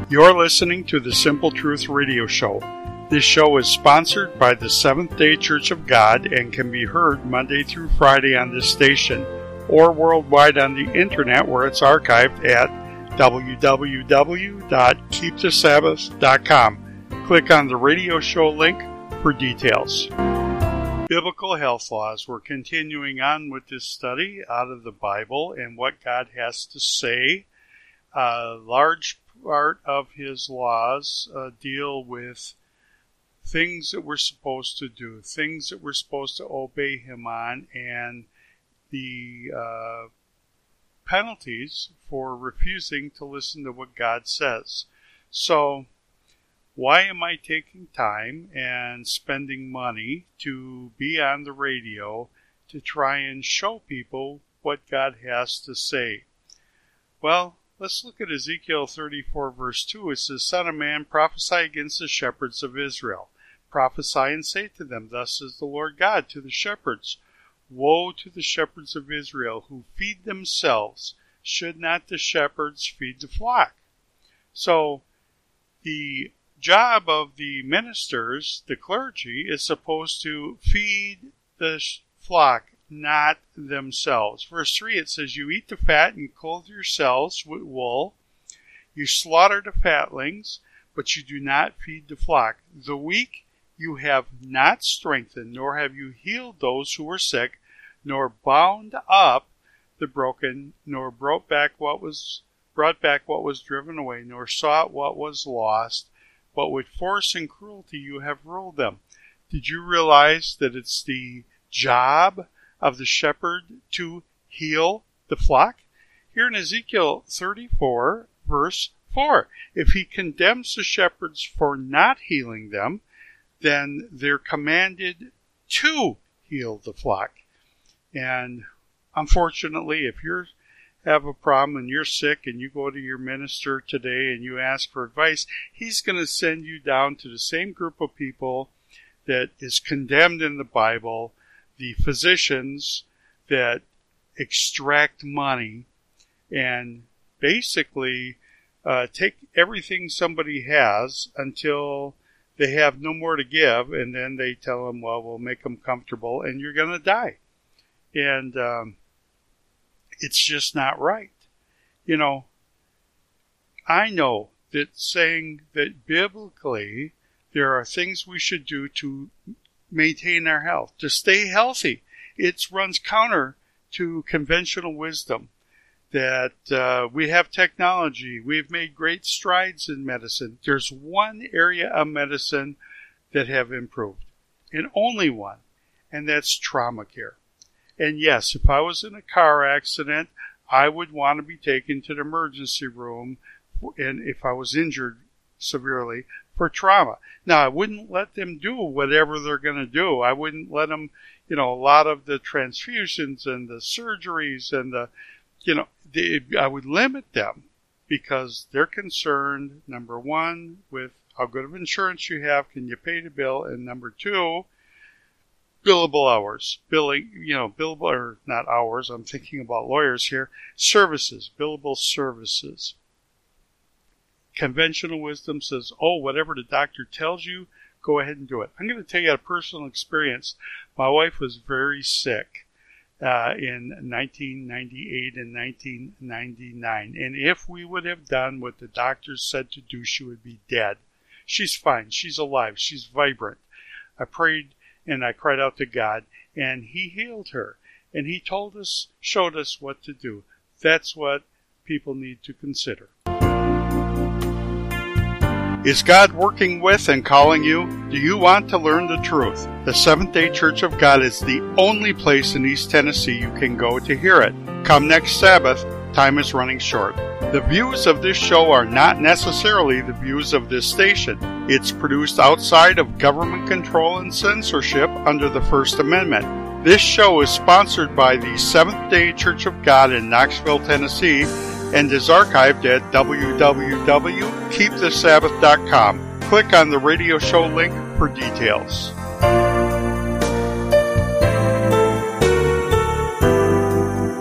You're listening to the Simple Truth Radio Show. This show is sponsored by the Seventh-day Church of God and can be heard Monday through Friday on this station or worldwide on the internet where it's archived at www.keepthesabbath.com. Click on the radio show link for details. Biblical health laws. We're continuing on with this study out of the Bible and what God has to say. A large part of his laws deal with things that we're supposed to do, things that we're supposed to obey him on, and the penalties for refusing to listen to what God says. So, why am I taking time and spending money to be on the radio to try and show people what God has to say? Well, let's look at Ezekiel 34 verse 2. It says, Son of man, prophesy against the shepherds of Israel. Prophesy and say to them, Thus says the Lord God to the shepherds, Woe to the shepherds of Israel who feed themselves. Should not the shepherds feed the flock? So, the job of the ministers, the clergy, is supposed to feed the flock, not themselves. Verse 3, it says, You eat the fat and clothe yourselves with wool. You slaughter the fatlings, but you do not feed the flock. The weak you have not strengthened, nor have you healed those who were sick, nor bound up the broken, nor brought back what was driven away, nor sought what was lost, but with force and cruelty you have ruled them. Did you realize that it's the job of the shepherd to heal the flock? Here in Ezekiel 34, verse 4, if he condemns the shepherds for not healing them, then they're commanded to heal the flock. And unfortunately, if you have a problem and you're sick and you go to your minister today and you ask for advice, he's going to send you down to the same group of people that is condemned in the Bible, the physicians that extract money and basically take everything somebody has until they have no more to give, and then they tell them, well, we'll make them comfortable, and you're going to die. And it's just not right. You know, I know that saying that biblically there are things we should do to maintain our health, to stay healthy. It runs counter to conventional wisdom. That we have technology. We've made great strides in medicine. There's one area of medicine that have improved, and only one, and that's trauma care. And yes, if I was in a car accident, I would want to be taken to the emergency room, and if I was injured severely, for trauma. Now, I wouldn't let them do whatever they're going to do. I wouldn't let them, a lot of the transfusions and the surgeries and I would limit them because they're concerned, number one, with how good of insurance you have, can you pay the bill, and number two, billable hours. Billable, or not hours, I'm thinking about lawyers here, services, billable services. Conventional wisdom says, whatever the doctor tells you, go ahead and do it. I'm going to tell you a personal experience. My wife was very sick in 1998 and 1999. And if we would have done what the doctors said to do, she would be dead. She's fine. She's alive. She's vibrant. I prayed and I cried out to God, and he healed her. And he showed us what to do. That's what people need to consider. Is God working with and calling you? Do you want to learn the truth? The Seventh-day Church of God is the only place in East Tennessee you can go to hear it. Come next Sabbath. Time is running short. The views of this show are not necessarily the views of this station. It's produced outside of government control and censorship under the First Amendment. This show is sponsored by the Seventh-day Church of God in Knoxville, Tennessee, and is archived at www.keepthesabbath.com. Click on the radio show link for details.